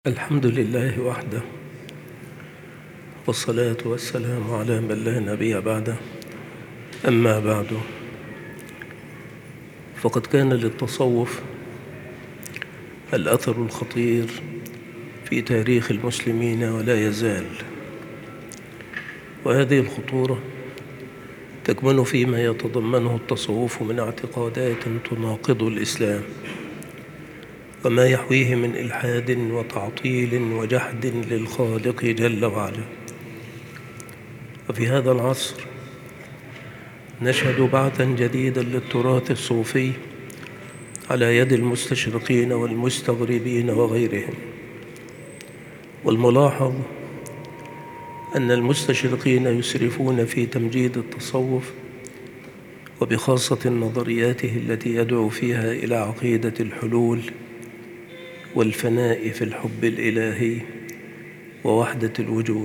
الحمد لله وحده، والصلاة والسلام على من لا نبي بعده. أما بعد، فقد كان للتصوف الأثر الخطير في تاريخ المسلمين ولا يزال، وهذه الخطورة تكمن فيما يتضمنه التصوف من اعتقادات تناقض الإسلام، وما يحويه من إلحاد وتعطيل وجحد للخالق جل وعلا. وفي هذا العصر نشهد بعثا جديدا للتراث الصوفي على يد المستشرقين والمستغربين وغيرهم. والملاحظ أن المستشرقين يسرفون في تمجيد التصوف، وبخاصة نظرياته التي يدعو فيها إلى عقيدة الحلول والفناء في الحب الإلهي ووحدة الوجود،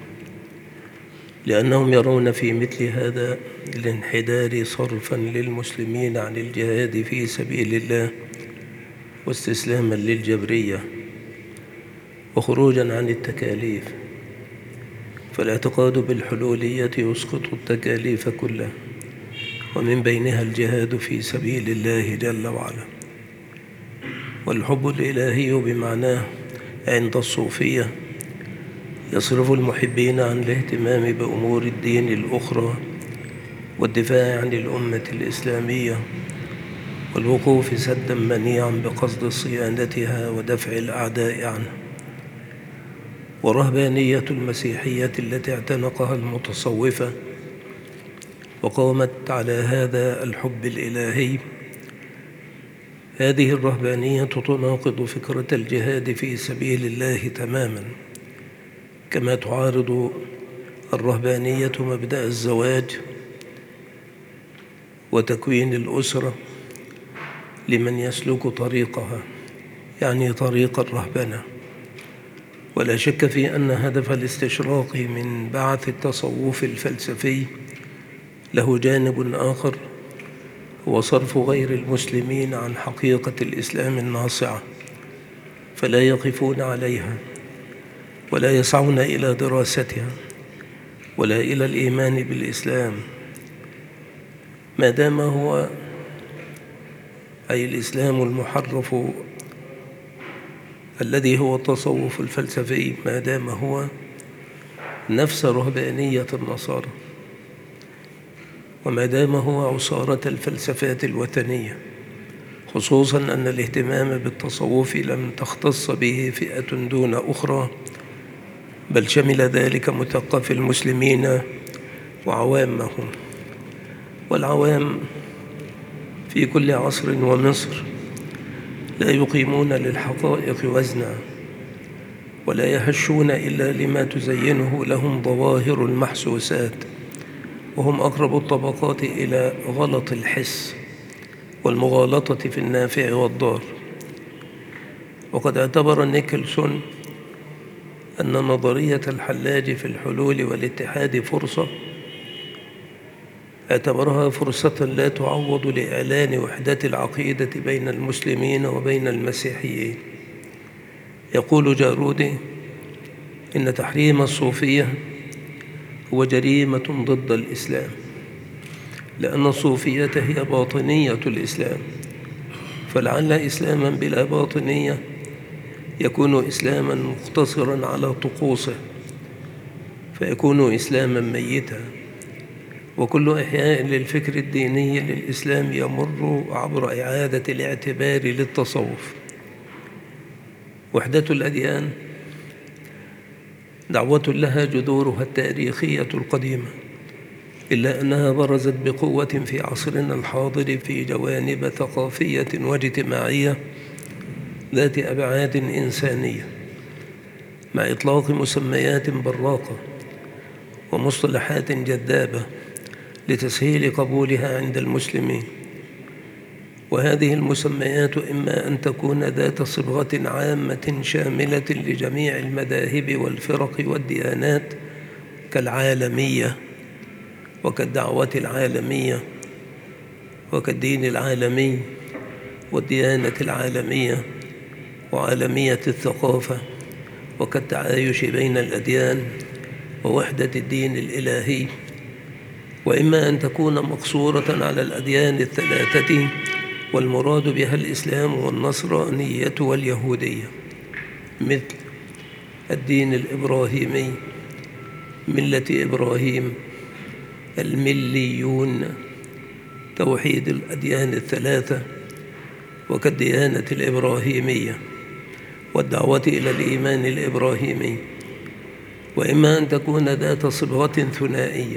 لأنهم يرون في مثل هذا الانحدار صرفا للمسلمين عن الجهاد في سبيل الله، واستسلاما للجبرية، وخروجا عن التكاليف. فالاعتقاد بالحلولية يسقط التكاليف كلها، ومن بينها الجهاد في سبيل الله جل وعلا. والحب الإلهي بمعناه عند الصوفية يصرف المحبين عن الاهتمام بأمور الدين الأخرى والدفاع عن الأمة الإسلامية والوقوف سدا منيعا بقصد صيانتها ودفع الأعداء عنها. ورهبانية المسيحية التي اعتنقها المتصوفة وقامت على هذا الحب الإلهي، هذه الرهبانية تناقض فكرة الجهاد في سبيل الله تماما، كما تعارض الرهبانية مبدأ الزواج وتكوين الأسرة لمن يسلك طريقها، يعني طريق الرهبنة. ولا شك في أن هدف الاستشراق من بعث التصوف الفلسفي له جانب آخر، هو صرف غير المسلمين عن حقيقة الإسلام الناصعة، فلا يقفون عليها ولا يسعون إلى دراستها ولا إلى الإيمان بالإسلام، ما دام هو أي الإسلام المحرف الذي هو التصوف الفلسفي، ما دام هو نفس رهبانية النصارى، وما دام هو عصارة الفلسفات الوثنية، خصوصا أن الاهتمام بالتصوف لم تختص به فئة دون أخرى، بل شمل ذلك مثقف المسلمين وعوامهم. والعوام في كل عصر ومصر لا يقيمون للحقائق وزنا، ولا يهشون إلا لما تزينه لهم ظواهر المحسوسات، وهم أقرب الطبقات إلى غلط الحس والمغالطة في النافع والضار. وقد اعتبر نيكلسون أن نظرية الحلاج في الحلول والاتحاد اعتبرها فرصة لا تعوض لإعلان وحدة العقيدة بين المسلمين وبين المسيحيين. يقول جارودي إن تحريم الصوفية هو جريمة ضد الإسلام، لأن الصوفية هي باطنية الإسلام، فلعل إسلاما بلا باطنية يكون إسلاما مقتصرا على طقوسه، فيكون إسلاما ميتا. وكل إحياء للفكر الديني للإسلام يمر عبر إعادة الاعتبار للتصوف. وحدة الأديان دعوة لها جذورها التاريخية القديمة، إلا أنها برزت بقوة في عصرنا الحاضر في جوانب ثقافية واجتماعية ذات أبعاد إنسانية، مع إطلاق مسميات براقة ومصطلحات جذابة لتسهيل قبولها عند المسلمين. وهذه المسميات إما أن تكون ذات صبغة عامة شاملة لجميع المذاهب والفرق والديانات كالعالمية وكالدعوة العالمية وكالدين العالمي والديانة العالمية وعالمية الثقافة وكالتعايش بين الأديان ووحدة الدين الإلهي، وإما أن تكون مقصورة على الأديان الثلاثة والمراد بها الإسلام والنصرانية واليهودية، مثل الدين الإبراهيمي، ملة إبراهيم، المليون، توحيد الأديان الثلاثة، وكالديانة الإبراهيمية والدعوة إلى الإيمان الإبراهيمي. وإما أن تكون ذات صبغة ثنائية،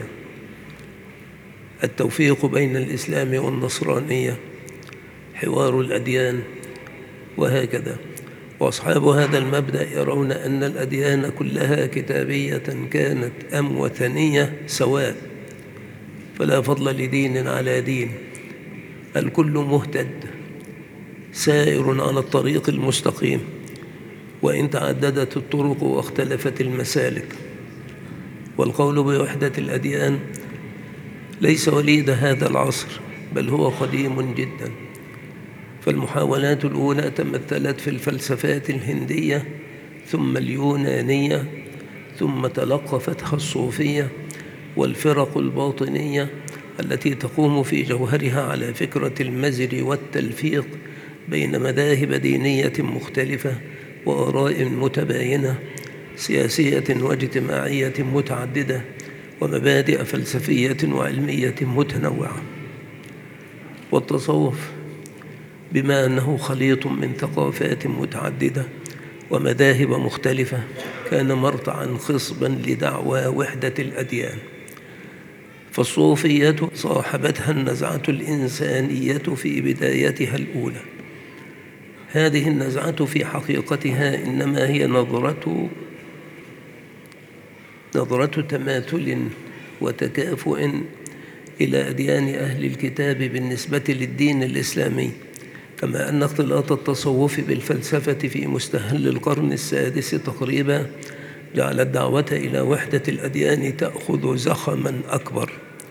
التوفيق بين الإسلام والنصرانية، حوار الأديان، وهكذا. وأصحاب هذا المبدأ يرون أن الأديان كلها كتابية كانت أم وثنية سواء، فلا فضل لدين على دين، الكل مهتد سائر على الطريق المستقيم، وإن تعددت الطرق واختلفت المسالك. والقول بوحدة الأديان ليس وليد هذا العصر، بل هو قديم جدا. فالمحاولات الأولى تمثلت في الفلسفات الهندية ثم اليونانية، ثم تلقفتها الصوفية والفرق الباطنية التي تقوم في جوهرها على فكرة المزج والتلفيق بين مذاهب دينية مختلفة وآراء متباينة سياسية واجتماعية متعددة ومبادئ فلسفية وعلمية متنوعة. والتصوف بما أنه خليط من ثقافات متعددة ومذاهب مختلفة كان مرتعا خصبا لدعوى وحدة الأديان. فالصوفية صاحبتها النزعة الإنسانية في بدايتها الأولى. هذه النزعة في حقيقتها إنما هي نظرة تماثل وتكافؤ إلى أديان أهل الكتاب بالنسبة للدين الإسلامي، كما أن اختلاط التصوف بالفلسفة في مستهل القرن السادس تقريبا جعل الدعوة إلى وحدة الأديان تأخذ زخما أكبر.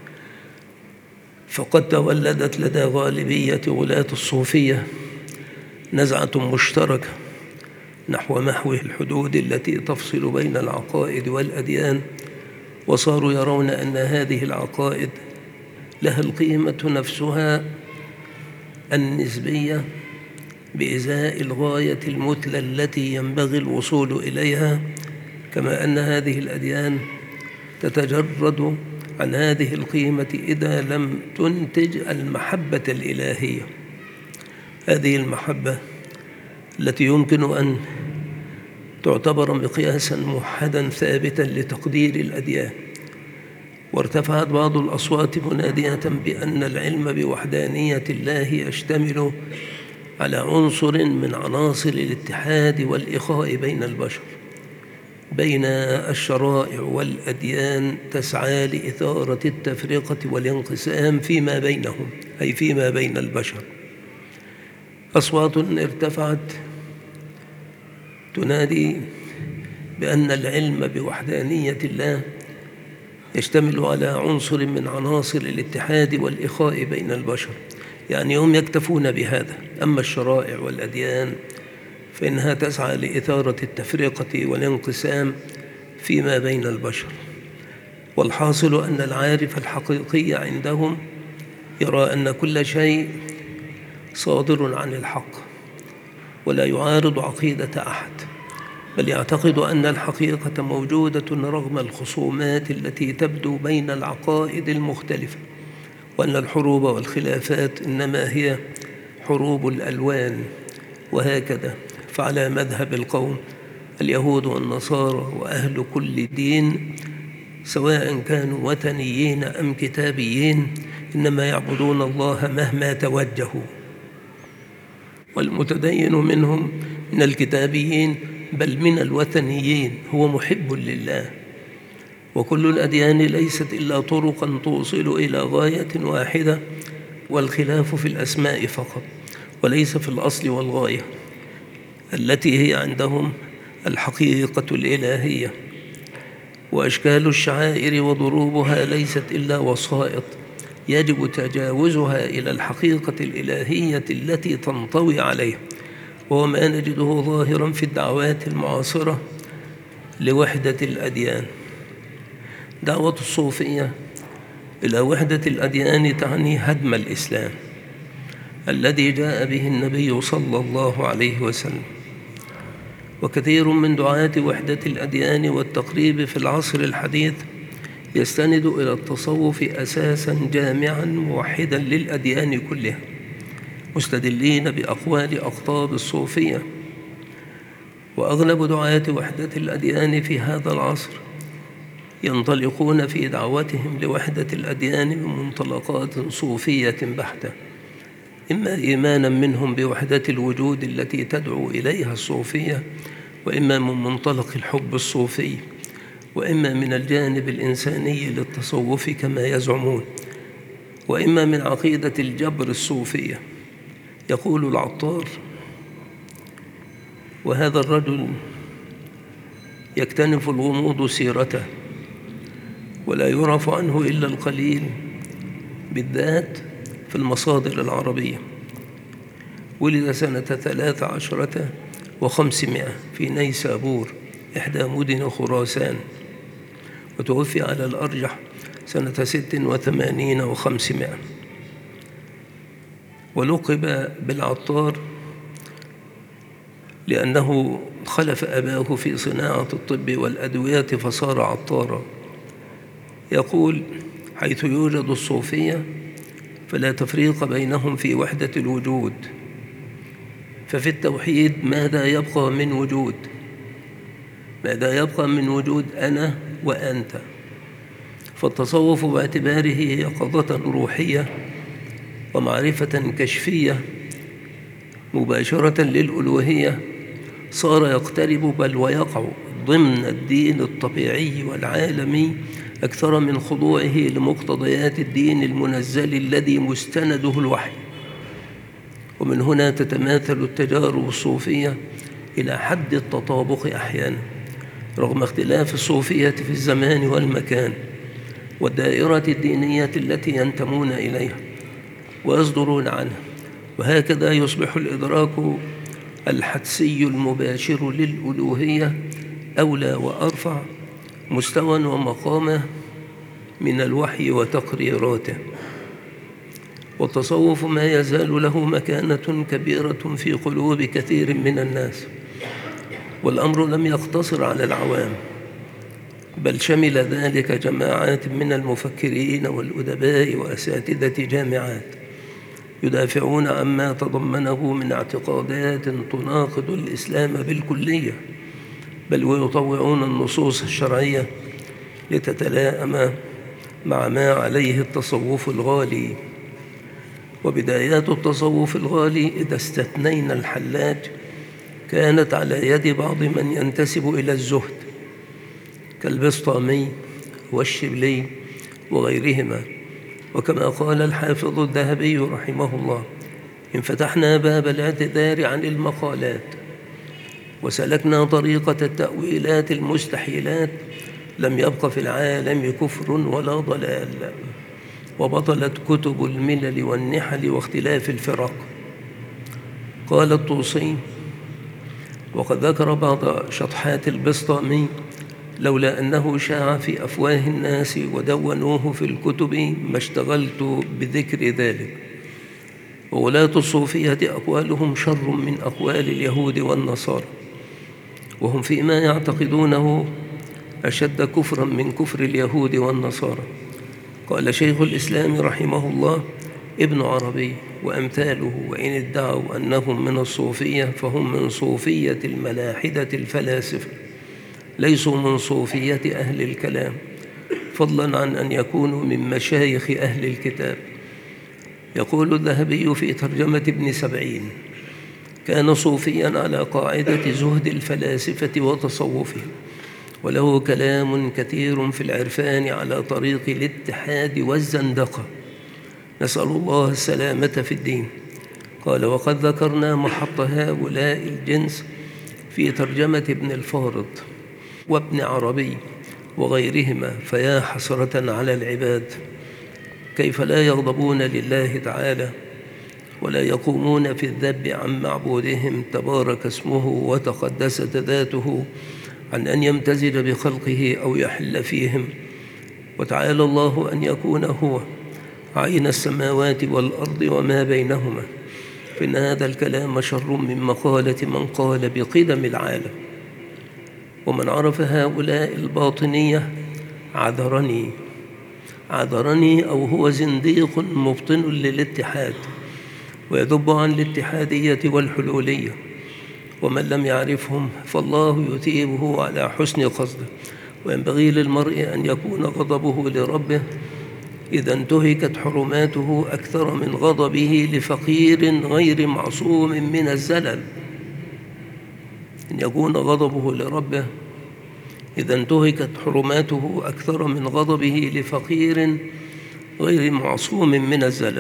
فقد تولدت لدى غالبية ولاة الصوفية نزعة مشتركة نحو محو الحدود التي تفصل بين العقائد والأديان، وصاروا يرون أن هذه العقائد لها القيمة نفسها النسبية بإزاء الغاية المثلى التي ينبغي الوصول إليها، كما أن هذه الأديان تتجرد عن هذه القيمة إذا لم تنتج المحبة الإلهية، هذه المحبة التي يمكن أن تعتبر مقياسا موحدا ثابتا لتقدير الأديان. وارتفعت بعض الأصوات منادية بأن العلم بوحدانية الله يشتمل على عنصر من عناصر الاتحاد والإخاء بين البشر، بين الشرائع والأديان تسعى لإثارة التفرقة والانقسام فيما بينهم، أي فيما بين البشر. أصوات ارتفعت تنادي بأن العلم بوحدانية الله يشتمل على عنصر من عناصر الاتحاد والإخاء بين البشر، يعني هم يكتفون بهذا. أما الشرائع والأديان فإنها تسعى لإثارة التفرقة والانقسام فيما بين البشر. والحاصل أن العارف الحقيقي عندهم يرى أن كل شيء صادر عن الحق ولا يعارض عقيدة أحد، بل يعتقد أن الحقيقة موجودة رغم الخصومات التي تبدو بين العقائد المختلفة، وأن الحروب والخلافات إنما هي حروب الألوان. وهكذا فعلى مذهب القوم اليهود والنصارى وأهل كل دين سواء كانوا وثنيين أم كتابيين إنما يعبدون الله مهما توجهوا. والمتدين منهم من الكتابيين بل من الوثنيين هو محب لله. وكل الأديان ليست إلا طرقا توصل إلى غاية واحدة، والخلاف في الأسماء فقط وليس في الأصل والغاية التي هي عندهم الحقيقة الإلهية. وأشكال الشعائر وضروبها ليست إلا وسائط يجب تجاوزها إلى الحقيقة الإلهية التي تنطوي عليه، وهو ما نجده ظاهرا في الدعوات المعاصرة لوحدة الأديان. دعوة الصوفية إلى وحدة الأديان تعني هدم الإسلام الذي جاء به النبي صلى الله عليه وسلم. وكثير من دعاة وحدة الأديان والتقريب في العصر الحديث يستند إلى التصوف أساساً جامعاً موحداً للأديان كلها، مستدلين بأقوال أقطاب الصوفية. وأغلب دعاة وحدة الأديان في هذا العصر ينطلقون في دعوتهم لوحدة الأديان من منطلقات صوفية بحتة، إما إيمانا منهم بوحدة الوجود التي تدعو إليها الصوفية، وإما من منطلق الحب الصوفي، وإما من الجانب الإنساني للتصوف كما يزعمون، وإما من عقيدة الجبر الصوفية. يقول العطار: وهذا الرجل يكتنف الغموض سيرته ولا يعرف عنه إلا القليل، بالذات في المصادر العربية. ولد سنة 13 و500 في نيسابور إحدى مدن خراسان، وتوفي على الأرجح سنة 86 و500. ولقب بالعطار لأنه خلف أباه في صناعة الطب والأدوية فصار عطارا. يقول: حيث يوجد الصوفية فلا تفريق بينهم في وحدة الوجود، ففي التوحيد ماذا يبقى من وجود؟ ماذا يبقى من وجود أنا وأنت؟ فالتصوف باعتباره يقظة روحية ومعرفة كشفية مباشرة للألوهية صار يقترب بل ويقع ضمن الدين الطبيعي والعالمي أكثر من خضوعه لمقتضيات الدين المنزل الذي مستنده الوحي. ومن هنا تتماثل التجارب الصوفية إلى حد التطابق أحيانا رغم اختلاف الصوفية في الزمان والمكان والدائرة الدينية التي ينتمون إليها ويصدرون عنها. وهكذا يصبح الإدراك الحدسي المباشر للألوهية أولى وأرفع مستوى ومقامه من الوحي وتقريراته. والتصوف ما يزال له مكانة كبيرة في قلوب كثير من الناس، والأمر لم يقتصر على العوام، بل شمل ذلك جماعات من المفكرين والأدباء وأساتذة جامعات يدافعون عما تضمنه من اعتقادات تناقض الإسلام بالكلية، بل ويطوعون النصوص الشرعية لتتلائم مع ما عليه التصوف الغالي. وبدايات التصوف الغالي إذا استثنينا الحلاج كانت على يد بعض من ينتسب إلى الزهد كالبسطامي والشبلي وغيرهما. وكما قال الحافظ الذهبي رحمه الله: إن فتحنا باب الاعتذار عن المقالات وسلكنا طريقة التأويلات المستحيلات لم يبق في العالم كفر ولا ضلال، وبطلت كتب الملل والنحل واختلاف الفرق. قال الطوسي: وقد ذكر بعض شطحات البسطامي: لولا أنه شاع في أفواه الناس ودونوه في الكتب ما اشتغلت بذكر ذلك. وولاة الصوفية أقوالهم شر من أقوال اليهود والنصارى، وهم فيما يعتقدونه أشد كفرا من كفر اليهود والنصارى. قال شيخ الإسلام رحمه الله: ابن عربي وأمثاله وإن ادعوا أنهم من الصوفية فهم من صوفية الملاحدة الفلاسفة، ليسوا من صوفية أهل الكلام، فضلا عن أن يكونوا من مشايخ أهل الكتاب. يقول الذهبي في ترجمة ابن سبعين: كان صوفيا على قاعدة زهد الفلاسفة وتصوفهم، وله كلام كثير في العرفان على طريق الاتحاد والزندقة، نسأل الله السلامة في الدين. قال: وقد ذكرنا محط هؤلاء الجنس في ترجمة ابن الفارض وابن عربي وغيرهما، فيا حسرة على العباد كيف لا يغضبون لله تعالى ولا يقومون في الذب عن معبودهم تبارك اسمه وتقدست ذاته عن أن يمتزج بخلقه أو يحل فيهم، وتعالى الله أن يكون هو عين السماوات والأرض وما بينهما، فإن هذا الكلام شر من مقالة من قال بقدم العالم. ومن عرف هؤلاء الباطنية عذرني أو هو زنديق مبطن للاتحاد ويذب عن الاتحادية والحلولية. ومن لم يعرفهم فالله يثيبه على حسن قصده. وينبغي للمرء أن يكون غضبه لربه إذا انتهكت حرماته أكثر من غضبه لفقير غير معصوم من الزلل. أن يكون غضبه لربه إذا انتهكت حرماته أكثر من غضبه لفقير غير معصوم من الزلل.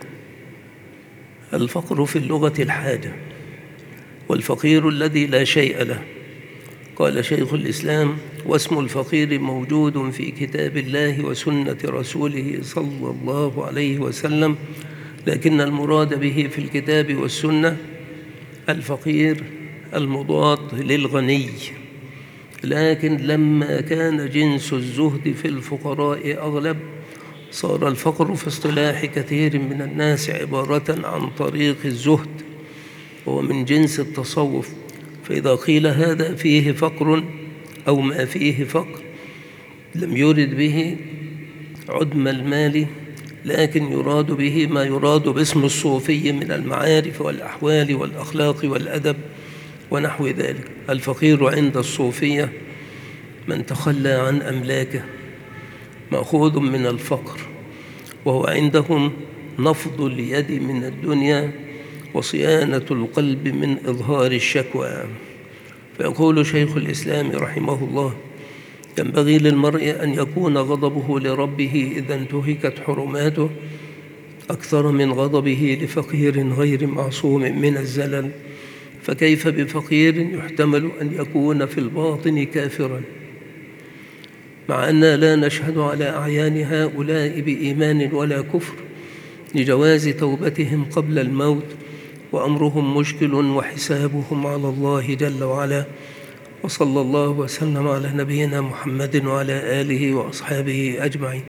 الفقر في اللغة الحاجة، والفقير الذي لا شيء له. قال شيخ الإسلام: واسم الفقير موجود في كتاب الله وسنة رسوله صلى الله عليه وسلم، لكن المراد به في الكتاب والسنة الفقير المضاد للغني. لكن لما كان جنس الزهد في الفقراء أغلب، صار الفقر في اصطلاح كثير من الناس عبارة عن طريق الزهد، وهو من جنس التصوف. فإذا قيل هذا فيه فقر أو ما فيه فقر، لم يرد به عدم المال، لكن يراد به ما يراد باسم الصوفي من المعارف والأحوال والأخلاق والأدب ونحو ذلك. الفقير عند الصوفية من تخلى عن أملاكه، مأخوذ من الفقر، وهو عندهم نفض اليد من الدنيا وصيانة القلب من إظهار الشكوى. فيقول شيخ الإسلام رحمه الله: ينبغي للمرء أن يكون غضبه لربه إذا انتهكت حرماته أكثر من غضبه لفقير غير معصوم من الزلل. فكيف بفقير يحتمل أن يكون في الباطن كافرا، مع أننا لا نشهد على أعيان هؤلاء بإيمان ولا كفر، لجواز توبتهم قبل الموت، وأمرهم مشكل وحسابهم على الله جل وعلا. وصلى الله وسلم على نبينا محمد وعلى آله وأصحابه أجمعين.